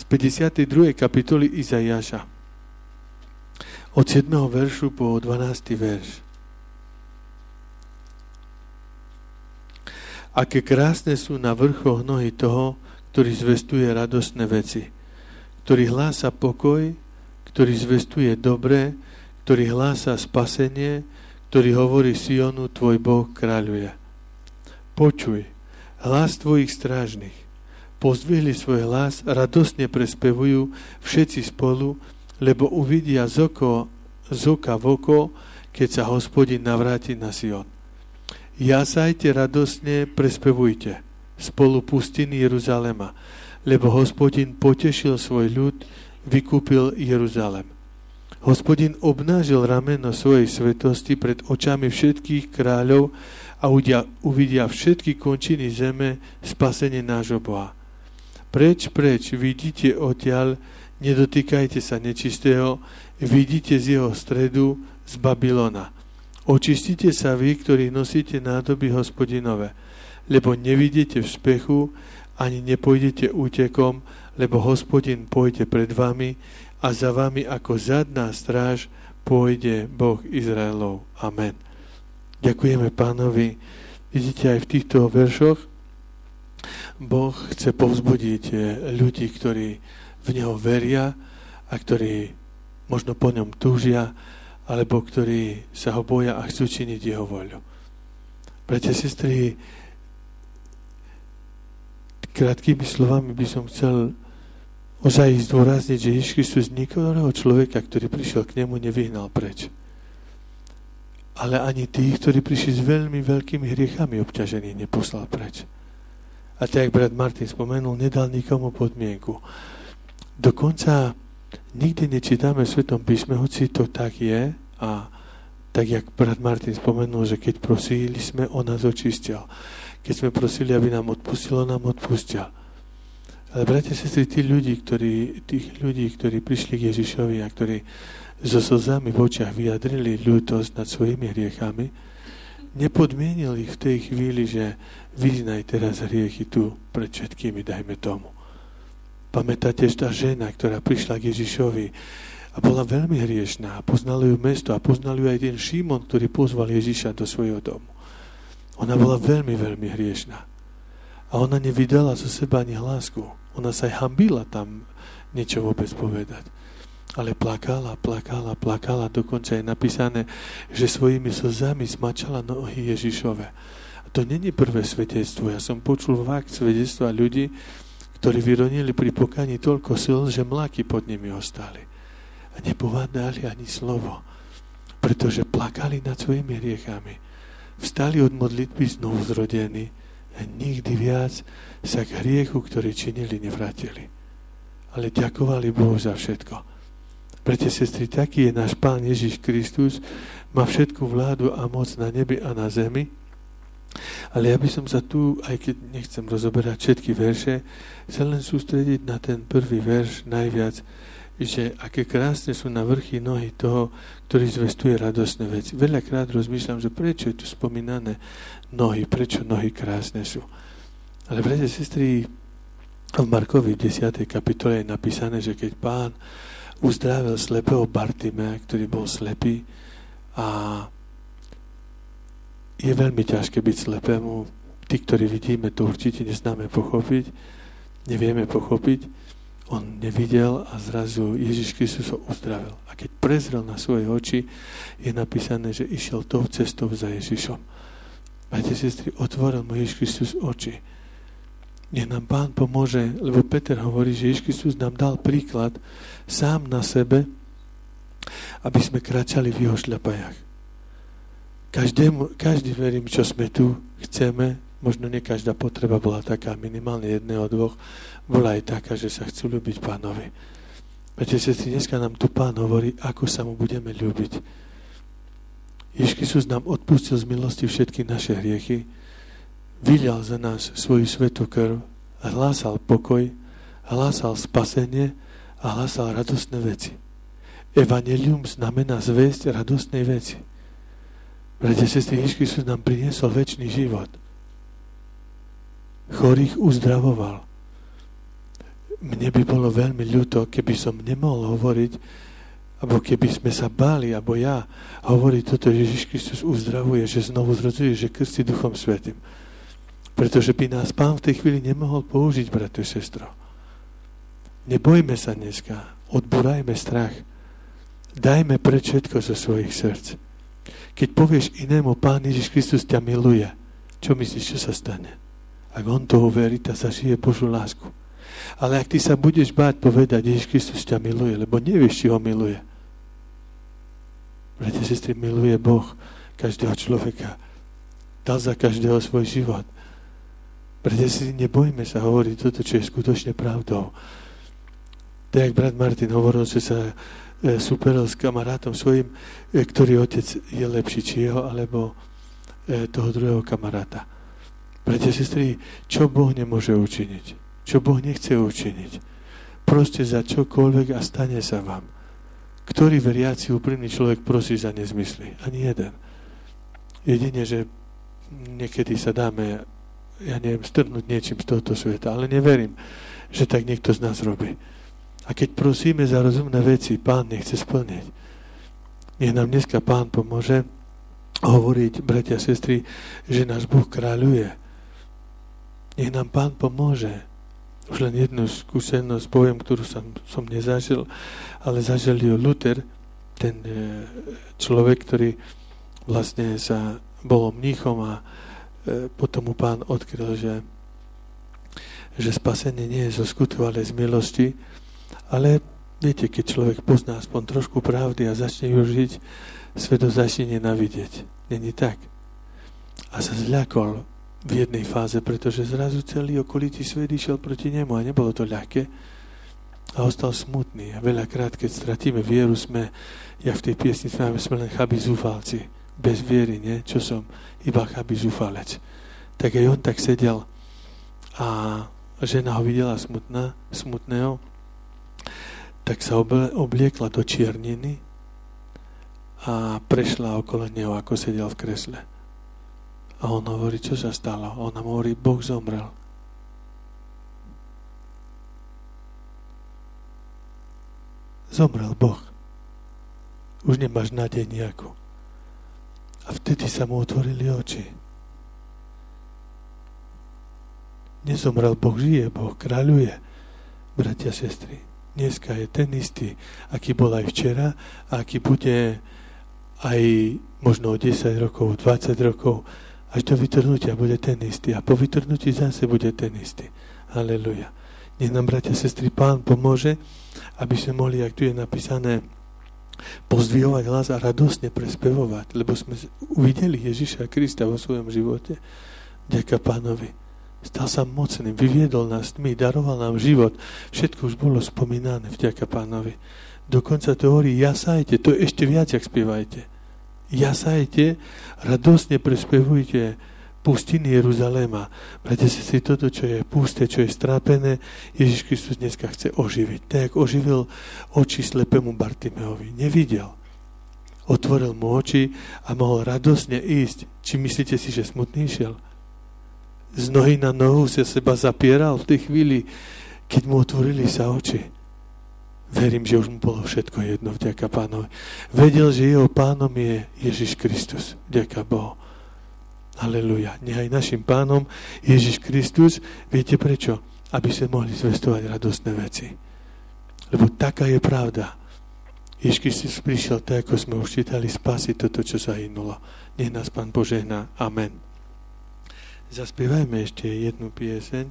52. kapitoli Izaiáša. Od 7. veršu po 12. verš. Aké krásne sú na vrchoch nohy toho, ktorý zvestuje radostné veci, ktorý hlása pokoj, ktorý zvestuje dobré, ktorý hlása spasenie, ktorý hovorí Sionu, tvoj Boh kráľuje. Počuj, hlas tvojich strážnych. Pozdvihli svoj hlas, radosne prespevujú všetci spolu, lebo uvidia z oka v oko, keď sa Hospodin navráti na Sion. Jasajte radosne, prespevujte spolu pustiny Jeruzalema, lebo Hospodin potešil svoj ľud, vykúpil Jeruzalem. Hospodin obnážil rameno svojej svetosti pred očami všetkých kráľov a uvidia všetky končiny zeme spasenie nášho Boha. Preč, vidíte odtiaľ, nedotýkajte sa nečistého, vidíte z jeho stredu z Babylona. Očistite sa vy, ktorí nosíte nádoby Hospodinové, lebo nevidíte vzpechu, ani nepôjdete útekom, lebo Hospodin pôjde pred vami a za vami ako zadná stráž pôjde Boh Izraelov. Amen. Ďakujeme Pánovi. Vidíte, aj v týchto veršoch Boh chce povzbudiť ľudí, ktorí v Neho veria a ktorí možno po ňom túžia, alebo ktorí sa ho boja a chcú činiť jeho voľu. Bratia, sestry, krátkými slovami by som chcel ozaj zdôrazniť, že Ježiš Kristus nikoho človeka, ktorý prišiel k nemu, nevyhnal preč. Ale ani tých, ktorí prišli s veľmi veľkými hriechami obťažení, neposlal preč. A tak, jak brat Martin spomenul, nedal nikomu podmienku. Dokonca nikdy nečítame v Svetom písme, hoci to tak je, a tak, jak brat Martin spomenul, že keď prosili sme, on nás očistil. Keď sme prosili, aby nám odpustil, on nám odpustil. Ale bratia, sestry, tých ľudí, ktorí prišli k Ježišovi a ktorí so slzami v očiach vyjadrili ľútosť nad svojimi hriechami, nepodmienil ich v tej chvíli, že vyznaj teraz hriechy tu pred všetkými, dajme tomu. Pamätáte, tá žena, ktorá prišla k Ježišovi a bola veľmi hriešná, poznala ju mesto a poznal ju aj ten Šimon, ktorý pozval Ježiša do svojho domu. Ona bola veľmi, veľmi hriešná. A ona nevydala zo seba ani hlásku. Ona sa aj hambila tam niečo vôbec povedať. Ale plakala. Dokonca je napísané, že svojimi slzami smačala nohy Ježišove. A to není prvé svedectvo. Ja som počul fakt svedectva ľudí, ktorí vyronili pri pokáni toľko slz, že mláky pod nimi ostali. A nepovedali ani slovo, pretože plakali nad svojimi hriechami. Vstali od modlitby znovu zrodení a nikdy viac sa k hriechu, ktorý činili, nevrátili. Ale ďakovali Bohu za všetko. Bratia, sestry, taký je náš Pán Ježiš Kristus, má všetku vládu a moc na nebi a na zemi. Ale ja by som sa tu, aj keď nechcem rozoberať všetky verše, chcel len sústrediť na ten prvý verš najviac, že aké krásne sú na vrchy nohy toho, ktorý zvestuje radosné veci. Veľakrát rozmýšľam, že prečo je tu spomínané nohy, prečo nohy krásne sú. Ale bratia, sestry, v Markovi 10. kapitole je napísané, že keď Pán uzdravil slepého Bartimea, ktorý bol slepý, a je veľmi ťažké byť slepému. Tí, ktorí vidíme, to určite neznáme pochopiť, nevieme pochopiť. On nevidel a zrazu Ježiš Kristus ho uzdravil. A keď prezrel na svoje oči, je napísané, že išiel tou cestou za Ježišom. Bratia, sestry, otvoril mu Ježiš Kristus oči. Nech nám Pán pomôže, lebo Peter hovorí, že Ježiš Kristus nám dal príklad sám na sebe, aby sme kráčali v jeho šľapajách. Každý verím, čo sme tu, chceme, možno nie každá potreba bola taká, minimálne jedného, dvoch, bola aj taká, že sa chcú ľúbiť Pánovi. Pretože sestry, dneska nám tu Pán hovorí, ako sa mu budeme ľúbiť. Ježiš Kristus nám odpustil z milosti všetky naše hriechy, vylial za nás svoju svätú krv, hlásal pokoj, hlásal spasenie a hlásal radostné veci. Evanjelium znamená zvesť radostnej veci. Bratia, sestry, Ježiš Kristus nám priniesol večný život. Chorých uzdravoval. mne by bolo veľmi ľúto, keby som nemohol hovoriť, alebo keby sme sa báli, alebo ja, hovoriť toto, že Ježiš Kristus uzdravuje, že znovu zrodzuje, že krstí Duchom Svätým. Pretože by nás Pán v tej chvíli nemohol použiť, bratu, sestro. Nebojme sa dneska, odburajme strach. Dajme preč všetko zo svojich srdc. Keď povieš inému, Pán Ježiš Kristus ťa miluje, čo myslíš, čo sa stane? Ak on to uverí, tá zažije Božú lásku. Ale ak ty sa budeš báť povedať, Ježiš Kristus ťa miluje, lebo nevieš, či ho miluje. Bratia, sestry, miluje Boh každého človeka. Dal za každého svoj život. Bratia, sestry, nebojme sa hovoriť toto, čo je skutočne pravdou. Tak, jak brat Martin hovoril, že sa superil s kamarátom svojim, ktorý otec je lepší, či jeho, alebo toho druhého kamaráta. Bratia, sestry, čo Boh nemôže učiniť? Čo Boh nechce učiniť? Proste za čokoľvek a stane sa vám. Ktorý veriaci, úprimný človek prosí za nezmysly? Ani jeden. Jedine, že niekedy sa dáme, ja neviem, strhnúť niečím z tohto sveta, ale neverím, že tak niekto z nás robí. A keď prosíme za rozumné veci, Pán nechce splniť. Nech nám dneska Pán pomôže hovoriť, bratia a sestry, že náš Boh kráľuje. Nech nám Pán pomôže. Už len jednu skúsenosť poviem, ktorú som nezažil, ale zažil ju Luther, ten človek, ktorý vlastne bol mníchom a potom mu Pán odkryl, že spasenie nie je zo skutku, ale z milosti. Ale viete, keď človek pozná aspoň trošku pravdy a začne ju žiť, svet ho začne nenávidieť. Není tak? A sa zľakol v jednej fáze, pretože zrazu celý okolitý svet išiel proti nemu a nebolo to ľahké a ostal smutný. A veľakrát, keď stratíme vieru, sme, jak v tej piesni sme len chabí zúfalci. Bez viery, nie? Čo som? Iba chabí zúfalec. Tak aj on tak sedel a žena ho videla smutného, tak sa obliekla do čierniny a prešla okolo neho, ako sedel v kresle. A on hovorí, čo sa stalo? A ona mu hovorí, Boh zomrel. Zomrel Boh. Už nemáš nádej nejakú. A vtedy sa mu otvorili oči. Nezomrel Boh, žije Boh, kráľuje. Bratia, sestry, dneska je ten istý, aký bol aj včera a aký bude aj možno 10 rokov, 20 rokov, až do vytrhnutia bude ten istý. A po vytrhnutí zase bude ten istý. Halleluja. Nech nám, bratia, sestry, Pán pomôže, aby sme mohli, jak tu je napísané, pozdvihovať hlas a radosne prespevovať, lebo sme uvideli Ježiša Krista vo svojom živote. Ďaká Pánovi. Stal sa mocným, vyviedol nás tmy, daroval nám život. Všetko už bolo spomínané, vďaka Pánovi. Dokonca to hovorí, jasajte, to ešte viac, jak spievajte. Jasajte, radosne prespevujte pustiny Jeruzaléma. Bratia, sestry, toto, čo je pusté, čo je strápené, Ježiš Kristus dneska chce oživiť. Tak, jak oživil oči slepému Bartimeovi. Nevidel. Otvoril mu oči a mohol radosne ísť. Či myslíte si, že smutný šiel? Z nohy na nohu sa seba zapieral v tej chvíli, keď mu otvorili sa oči. Verím, že už mu bolo všetko jedno, vďaka Pánovi. Vedel, že jeho Pánom je Ježiš Kristus, vďaka Bohu. Aleluja. Nech aj našim Pánom Ježiš Kristus, viete prečo? Aby sme mohli zvestovať radostné veci. Lebo taká je pravda. Ježiš Kristus prišiel tak, ako sme už čítali, spasiť toto, čo sa hynulo. Nech nás Pán požehná. Amen. Zaspievajme ešte jednu pieseň.